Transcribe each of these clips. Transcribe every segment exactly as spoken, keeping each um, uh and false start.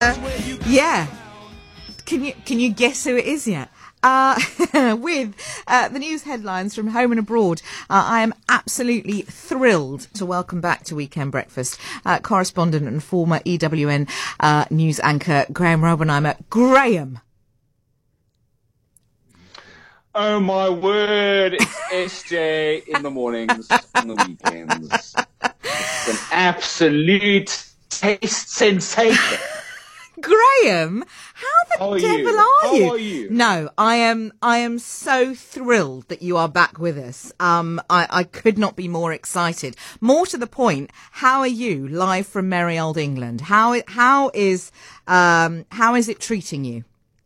uh, yeah. Can you can you guess who it is yet? Uh, with uh, the news headlines from home and abroad, uh, I am absolutely thrilled to welcome back to Weekend Breakfast uh, correspondent and former E W N uh, news anchor Graham Robbenheimer. Graham. Oh my word, it's S J in the mornings, on the weekends. It's an absolute taste sensation. Graham, how the how are devil you? are how you? Are you? No, I am. I am so thrilled that you are back with us. Um, I, I could not be more excited. More to the point, how are you? Live from merry old England. How how is um how is it treating you?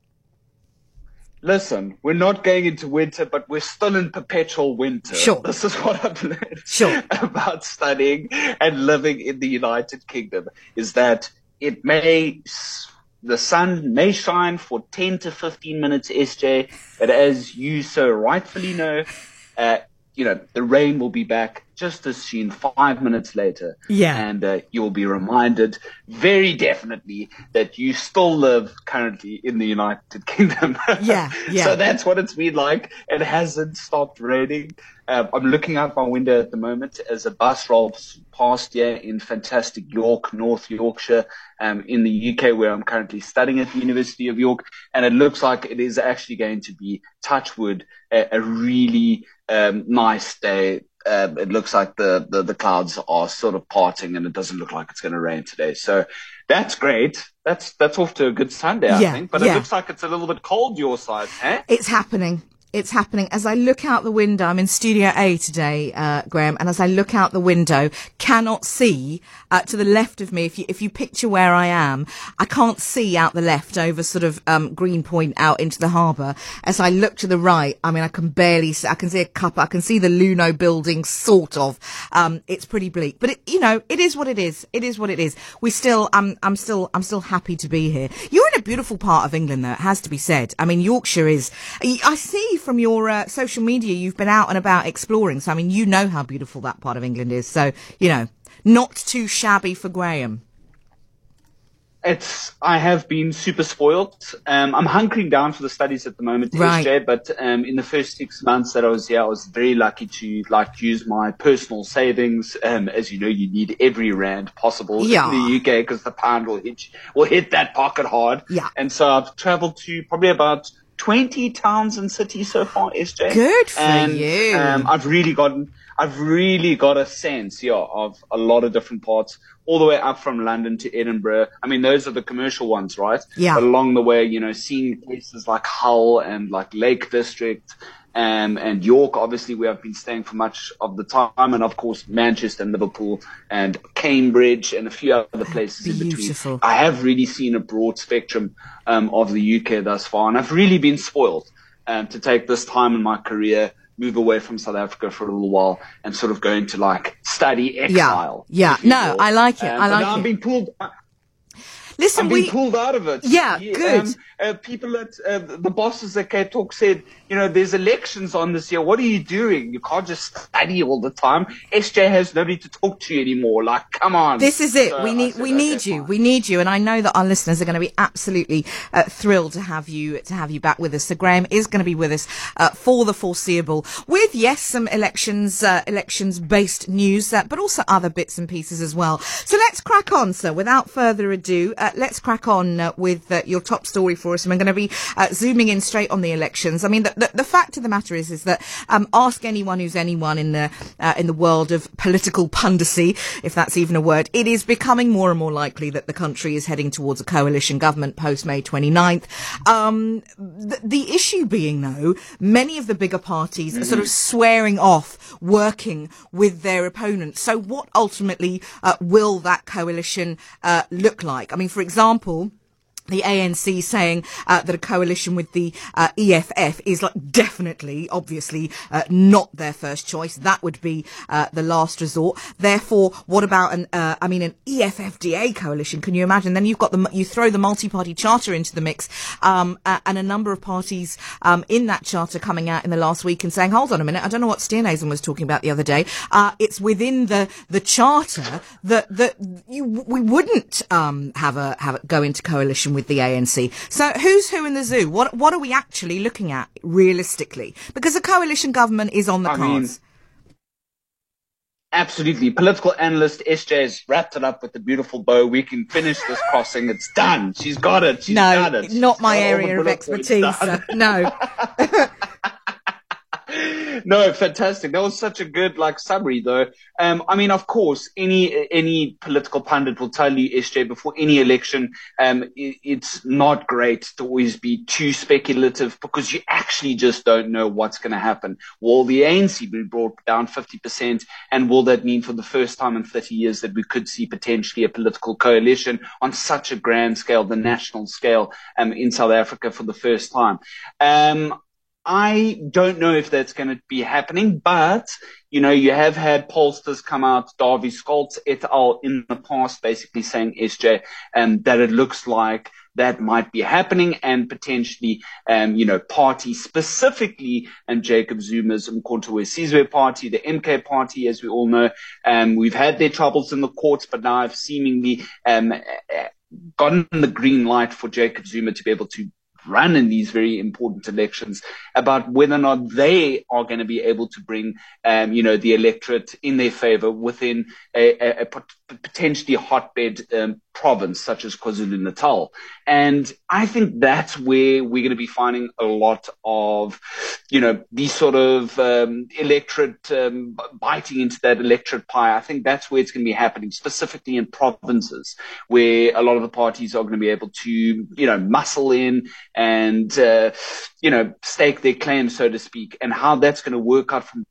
Listen, we're not going into winter, but we're still in perpetual winter. Sure. This is what I've learned sure. about studying and living in the United Kingdom, is that it may, the sun may shine for ten to fifteen minutes, S J, but as you so rightfully know, uh, you know, the rain will be back just as soon, five minutes later. Yeah. And uh, you'll be reminded very definitely that you still live currently in the United Kingdom. Yeah, yeah. So that's what it's been like. It hasn't stopped raining. Uh, I'm looking out my window at the moment as a bus rolls past here in fantastic York, North Yorkshire, um, in the U K, where I'm currently studying at the University of York. And it looks like it is actually going to be, touch wood, a, a really um, nice day. Um, it looks like the, the, the clouds are sort of parting and it doesn't look like it's going to rain today. So that's great. That's that's off to a good Sunday, I yeah, think. But yeah. It looks like it's a little bit cold your side, eh? It's happening. It's happening. As I look out the window, I'm in Studio A today, uh, Graham, and as I look out the window, cannot see, uh, to the left of me, if you, if you picture where I am, I can't see out the left over sort of, um, Greenpoint out into the harbour. As I look to the right, I mean, I can barely see, I can see a couple, I can see the Luno building, sort of. Um, it's pretty bleak, but it, you know, it is what it is. It is what it is. We still, I'm, I'm still, I'm still happy to be here. You're in a beautiful part of England, though, it has to be said. I mean, Yorkshire is, I see from your uh, social media, you've been out and about exploring. So, I mean, you know how beautiful that part of England is. So, you know, not too shabby for Graham. It's, I have been super spoiled. Um, I'm hunkering down for the studies at the moment, right. S J, but um, in the first six months that I was here, I was very lucky to like use my personal savings. Um, as you know, you need every rand possible yeah. in the U K because the pound will hit, will hit that pocket hard. Yeah. And so I've traveled to probably about twenty towns and cities so far, S J. Good for and, you. Um, I've really gotten, I've really got a sense, yeah, of a lot of different parts, all the way up from London to Edinburgh. I mean, those are the commercial ones, right? Yeah. But along the way, you know, seeing places like Hull and like Lake District, um, and York, obviously, where I've been staying for much of the time, and of course, Manchester and Liverpool and Cambridge and a few other places in between. Beautiful. I have really seen a broad spectrum um, of the U K thus far, and I've really been spoiled um, to take this time in my career, move away from South Africa for a little while, and sort of go into like study exile. Yeah, yeah. No, I like it. Um, I like now it. I'm being pulled. Listen, I'm being we pulled out of it. Yeah, yeah good. Um, uh, people at uh, the bosses at K Talk said, you know, there's elections on this year. What are you doing? You can't just study all the time. S J has nobody to talk to anymore. Like, come on. This is it. So we need, said, we need okay, you. fine. We need you. And I know that our listeners are going to be absolutely uh, thrilled to have you, to have you back with us. So Graham is going to be with us uh, for the foreseeable with, yes, some elections, uh, elections based news, uh, but also other bits and pieces as well. So let's crack on, sir. Without further ado, uh, let's crack on uh, with uh, your top story for us. And we're going to be uh, zooming in straight on the elections. I mean, the, the, the fact of the matter is, is that um, ask anyone who's anyone in the uh, in the world of political pundacy, if that's even a word, it is becoming more and more likely that the country is heading towards a coalition government post May twenty-ninth. Um, the, the issue being, though, many of the bigger parties mm-hmm. are sort of swearing off working with their opponents. So what ultimately uh, will that coalition uh, look like? I mean, for example, the A N C saying uh, that a coalition with the uh, E F F is like definitely, obviously, uh, not their first choice. That would be uh, the last resort. Therefore, what about an, uh, I mean, an E F F D A coalition? Can you imagine? Then you've got the, you throw the multi-party charter into the mix, um, uh, and a number of parties um, in that charter coming out in the last week and saying, hold on a minute, I don't know what Steenhuisen was talking about the other day. Uh, it's within the the charter that that you we wouldn't um, have a have a, go into coalition with the A N C. So who's who in the zoo? What what are we actually looking at realistically? Because a coalition government is on the I cards. Mean, absolutely. Political analyst S J has wrapped it up with a beautiful bow. We can finish this crossing. It's done. She's got it. She's no, done it. She's not my area of expertise. Sir. No. No, fantastic. That was such a good like summary, though. Um, I mean, of course, any any political pundit will tell you, S J, before any election, um, it, it's not great to always be too speculative because you actually just don't know what's going to happen. Will the A N C be brought down fifty percent, and will that mean for the first time in thirty years that we could see potentially a political coalition on such a grand scale, the national scale, um, in South Africa for the first time? Um, I don't know if that's going to be happening, but, you know, you have had pollsters come out, Davie Scholtz et al. In the past, basically saying, S J, um, that it looks like that might be happening and potentially, um, you know, parties specifically, and um, Jacob Zuma's Umkhonto we Sizwe party, the M K party, as we all know, um, we've had their troubles in the courts, but now have seemingly um, gotten the green light for Jacob Zuma to be able to run in these very important elections, about whether or not they are going to be able to bring, um, you know, the electorate in their favor within a, a, a potentially hotbed um, province such as KwaZulu-Natal. And I think that's where we're going to be finding a lot of, you know, these sort of um, electorate um, biting into that electorate pie. I think that's where it's going to be happening, specifically in provinces where a lot of the parties are going to be able to, you know, muscle in and, uh, you know, stake their claim, so to speak, and how that's going to work out from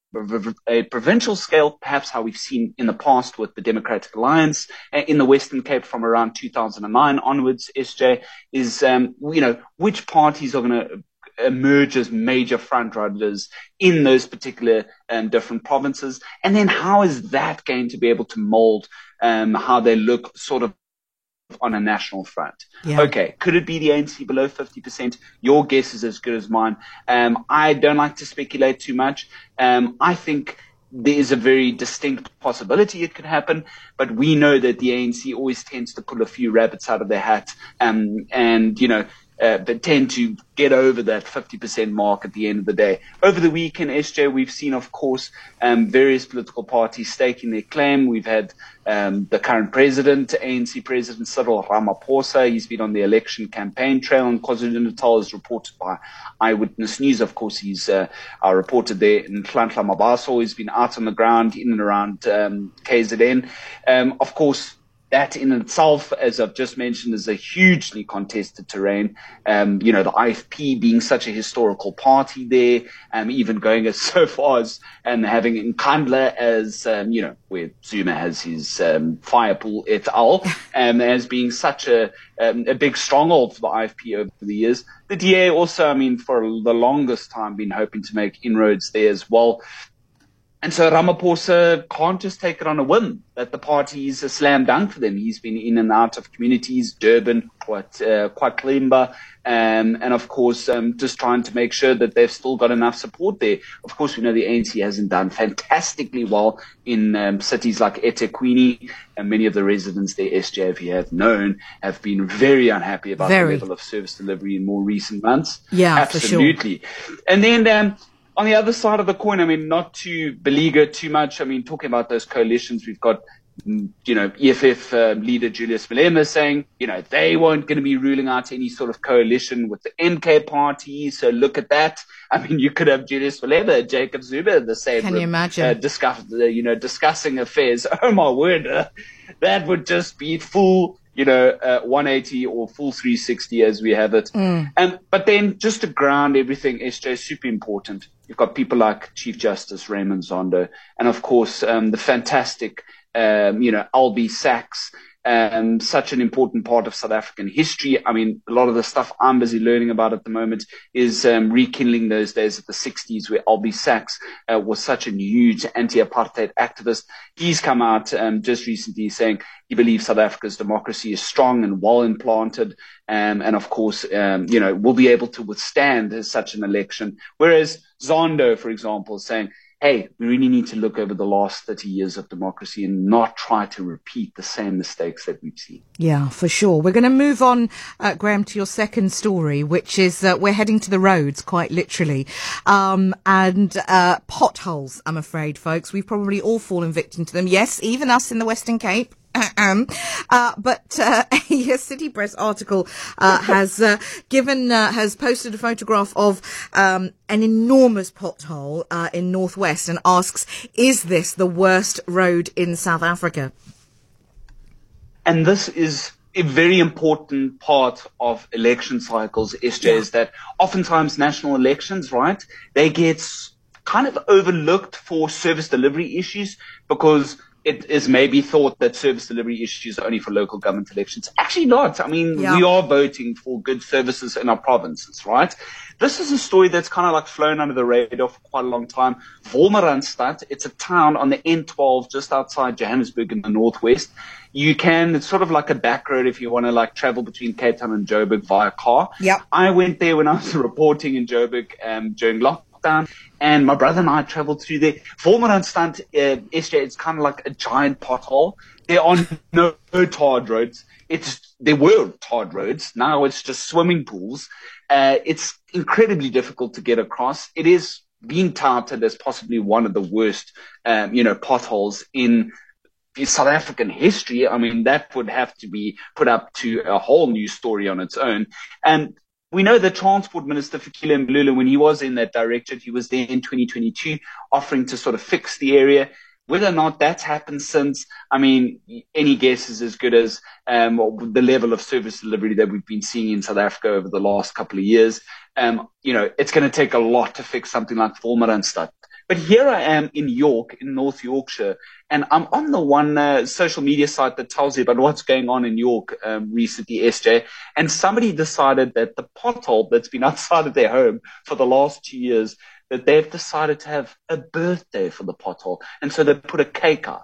a provincial scale, perhaps how we've seen in the past with the Democratic Alliance in the Western Cape from around two thousand nine onwards, S J, is, um, you know, which parties are going to emerge as major frontrunners in those particular um, different provinces. And then how is that going to be able to mold um, how they look sort of on a national front? Yeah. Okay, could it be the A N C below fifty percent? Your guess is as good as mine. Um, I don't like to speculate too much. Um, I think there is a very distinct possibility it could happen, but we know that the A N C always tends to pull a few rabbits out of their hat, um, and, you know, Uh, but tend to get over that fifty percent mark at the end of the day. Over the weekend, S J, we've seen, of course, um, various political parties staking their claim. We've had um, the current president, A N C President Cyril Ramaphosa. He's been on the election campaign trail in KwaZulu-Natal, as reported by Eyewitness News. Of course, he's uh, our reporter there in Nhlanhla Mabaso. He's been out on the ground in and around um, K Z N. Um, of course, that in itself, as I've just mentioned, is a hugely contested terrain. Um, you know, the I F P being such a historical party there, um, even going as so far as um, having Nkandla as, um, you know, where Zuma has his um, Firepool et al., um, as being such a, um, a big stronghold for the I F P over the years. The D A also, I mean, for the longest time been hoping to make inroads there as well. And so Ramaphosa can't just take it on a whim that the party is a slam dunk for them. He's been in and out of communities, Durban, quite, uh, quite Klimba, um, and of course, um, just trying to make sure that they've still got enough support there. Of course, we know the A N C hasn't done fantastically well in um, cities like eThekwini, and many of the residents there, S J, if you have known, have been very unhappy about very. the level of service delivery in more recent months. Yeah, absolutely. For sure. And then, um, on the other side of the coin, I mean, not to beleaguer too much, I mean, talking about those coalitions, we've got, you know, E F F uh, leader Julius Malema saying, you know, they weren't going to be ruling out any sort of coalition with the M K party. So look at that. I mean, you could have Julius Malema and Jacob Zuma in the same Can room, you imagine? Uh, discuss, uh, you know, discussing affairs. Oh, my word. Uh, that would just be full, you know, uh, one eighty or full three sixty as we have it. Mm. Um, but then just to ground everything, S J, super important. You've got people like Chief Justice Raymond Zondo, and of course, um, the fantastic, um, you know, Albie Sachs, um, such an important part of South African history. I mean, a lot of the stuff I'm busy learning about at the moment is um, rekindling those days of the sixties where Albie Sachs uh, was such a huge anti-apartheid activist. He's come out um, just recently saying he believes South Africa's democracy is strong and well implanted, um, and of course, um, you know, will be able to withstand such an election. Whereas Zondo, for example, is saying, hey, we really need to look over the last thirty years of democracy and not try to repeat the same mistakes that we've seen. Yeah, for sure. We're going to move on, uh, Graham, to your second story, which is uh, we're heading to the roads, quite literally. Um, and uh, potholes, I'm afraid, folks. We've probably all fallen victim to them. Yes, even us in the Western Cape. Uh, but uh, a City Press article uh, has uh, given uh, has posted a photograph of um, an enormous pothole uh, in Northwest and asks, is this the worst road in South Africa? And this is a very important part of election cycles, S J, yeah. is that oftentimes national elections, right, they get kind of overlooked for service delivery issues because it is maybe thought that service delivery issues are only for local government elections. Actually not. I mean, yeah. we are voting for good services in our provinces, right? This is a story that's kind of like flown under the radar for quite a long time. Wolmaranstad, it's a town on the N twelve just outside Johannesburg in the northwest. You can, it's sort of like a back road if you want to like travel between Cape Town and Joburg via car. Yep. I went there when I was reporting in Joburg um, during lockdown. And my brother and I traveled through there. Wolmaranstad, uh, S J, it's kind of like a giant pothole. There are no, no tarred roads. It's there were tarred roads. Now it's just swimming pools. Uh, it's incredibly difficult to get across. It is being touted as possibly one of the worst, um, you know, potholes in South African history. I mean, that would have to be put up to a whole new story on its own. And we know the Transport Minister, Fikile Mbalula, when he was in that directorate, he was there in twenty twenty-two offering to sort of fix the area. Whether or not that's happened since, I mean, any guess is as good as um, the level of service delivery that we've been seeing in South Africa over the last couple of years. Um, you know, it's going to take a lot to fix something like Wolmaranstad. But here I am in York, in North Yorkshire, and I'm on the one uh, social media site that tells you about what's going on in York um, recently, S J. And somebody decided that the pothole that's been outside of their home for the last two years, that they've decided to have a birthday for the pothole. And so they put a cake out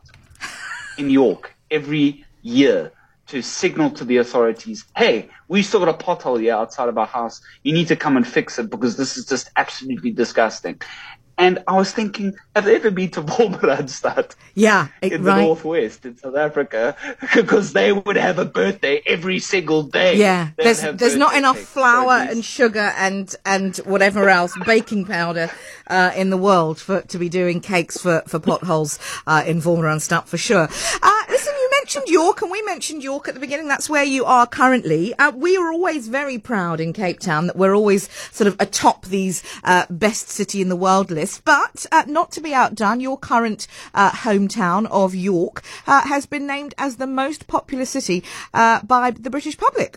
in York every year to signal to the authorities, hey, we still got a pothole here outside of our house. You need to come and fix it because this is just absolutely disgusting. And I was thinking, have they ever been to Wolmaranstad? Yeah, it, in right. the northwest in South Africa, because they would have a birthday every single day. Yeah, They'd there's there's not enough cakes, flour and sugar and and whatever else, baking powder, uh, in the world for to be doing cakes for for potholes uh, in Wolmaranstad for sure. Uh, listen, you mentioned York, and we mentioned York at the beginning. That's where you are currently. Uh, we are always very proud in Cape Town that we're always sort of atop these uh, best city in the world lists. But uh, not to be outdone, your current uh, hometown of York uh, has been named as the most popular city uh, by the British public.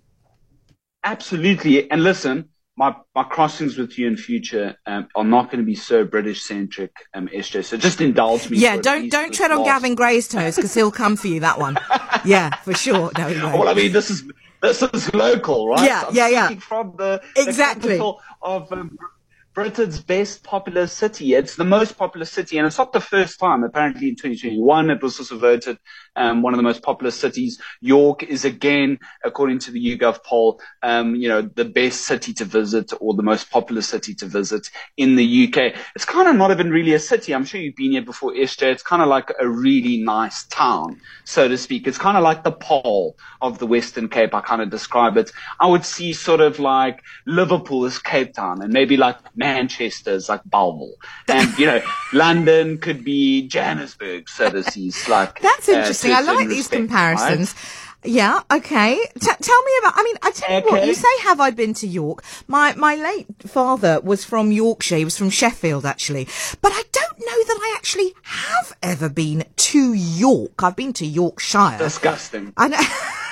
Absolutely. And listen, my, my crossings with you in future um, are not going to be so British-centric, um, S J. So just indulge me. Yeah, don't don't tread on Gavin Gray's toes because he'll come for you, that one. Yeah, for sure. No, he won't. Well, I mean, this is this is local, right? Yeah, I'm yeah, yeah. From the, exactly. the capital of um, Britain's best popular city. It's the most popular city, and it's not the first time. Apparently in twenty twenty-one, it was also voted um, one of the most popular cities. York is again, according to the YouGov poll, um, you know, the best city to visit or the most popular city to visit in the U K. It's kind of not even really a city. I'm sure you've been here before, S J. It's kind of like a really nice town, so to speak. It's kind of like the Pole of the Western Cape. I kind of describe it. I would see sort of like Liverpool as Cape Town, and maybe like Manchester's like Bellville, and you know, London could be Johannesburg, so to see. Like that's interesting. Uh, I like these respect, comparisons. Right? Yeah. Okay. T- tell me about. I mean, I tell you okay. what. You say, have I been to York? My my late father was from Yorkshire. He was from Sheffield, actually. But I don't know that I actually have ever been to York. I've been to Yorkshire. Disgusting. I know.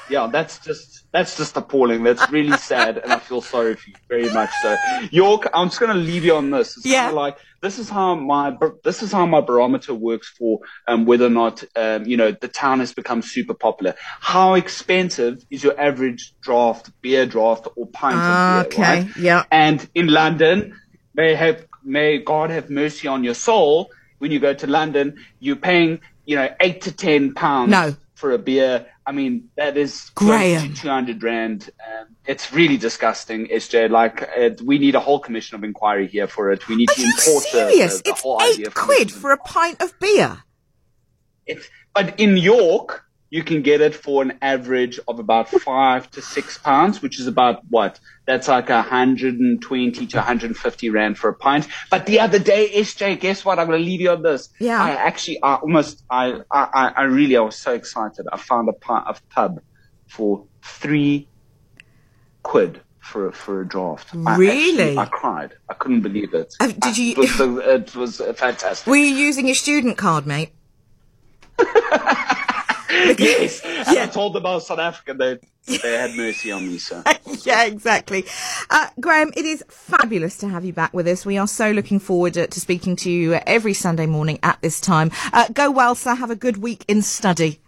yeah, that's just that's just appalling. That's really sad, and I feel sorry for you very much. So, York, I'm just going to leave you on this. It's Yeah. kind of like this is how my this is how my barometer works for um, whether or not um, you know the town has become super popular. How expensive is your average draft, beer draft, or pint of beer? Okay, Right? yeah. And in London, may have may God have mercy on your soul. When you go to London, you're paying you know eight to ten pounds No. for a beer. I mean, that is Graham. close to two hundred rand. Um, it's really disgusting, S J. Like, uh, we need a whole commission of inquiry here for it. We need Are to you import the, serious? the, the It's whole idea eight of quid commission. for a pint of beer. It's, but in York, you can get it for an average of about five to six pounds, which is about what? That's like one hundred twenty to one hundred fifty rand for a pint. But the other day, S J, guess what? I'm going to leave you on this. Yeah. I actually, I almost, I, I, I really, I was so excited. I found a pint of pub for three quid for for a draft. I Really? actually, I cried. I couldn't believe it. Uh, did you- It was, so- it was uh, fantastic. Were you using your student card, mate? Yes, and Yeah. I told them I was South African. They they had mercy on me, sir. Yeah, exactly. Uh, Graham, it is fabulous to have you back with us. We are so looking forward uh, to speaking to you every Sunday morning at this time. Uh, go well, sir. Have a good week in study.